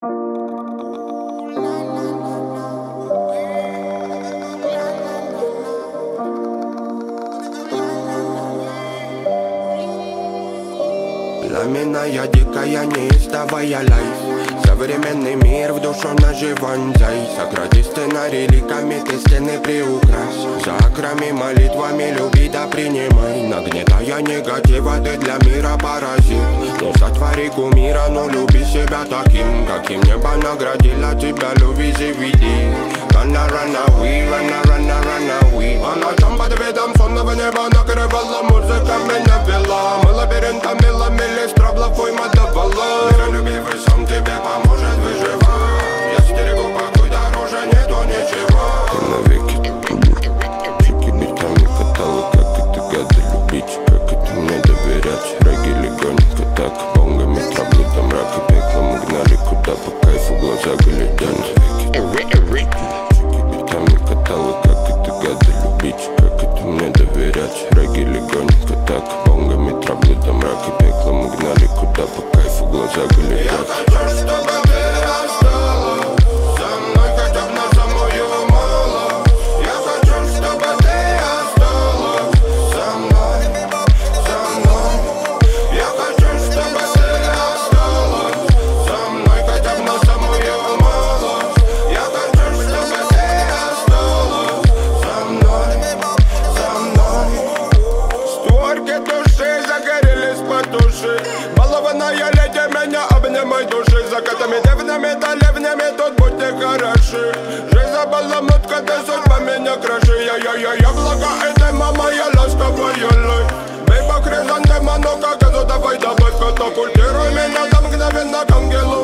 Пламенная, дикая, неистовая лайф. Современный мир в душу наживанзай. Сократи сценарий ликами, ты стены приукрась. За акрами, молитвами люби да принимай. Нагнетая негатива, ты для мира паразит. Не сотвори кумира, но люби себя таким, каким небо наградило тебя, люби, заведи. Run away, run away. А ночам под видом сонного неба накрывала музыка, меня вела. Мы лабиринтами ломили строблов, уйма давала. Миролюбивый сон тебе поможет выживать. Я стерегу покой, дороже нету ничего. Ты навеки чеки битами катала, как это гады любить, как это мне доверять. Регги легонько так, бонгами травлю до мрака пекла. Мы гнали куда по кайфу, глаза глядят. Как это гады любить, как это мне доверять. Регги легонько так, бонгами травлю до мрака пекла. Мы гнали куда по кайфу, глаза глядят. Я хочу, чтобы ты осталась со мной хотя бы на самую малость. Я хочу, чтобы ты осталась со мной, со мной. Я хочу, чтобы ты осталась со мной хотя бы на самую малость. Я хочу, чтобы ты осталась со мной, со мной. Створки души загорелись потуши. Балованная леди, меня обнимай души. Закатами, дивными да ливнями, тут будьте хороши. Жизнь забаламутка, ты судьба меня краши. Я блага, это мама, я ласковая лай. Бей по хризантемам, ну как это, давай, катапультируй меня до мгновенно к ангелу.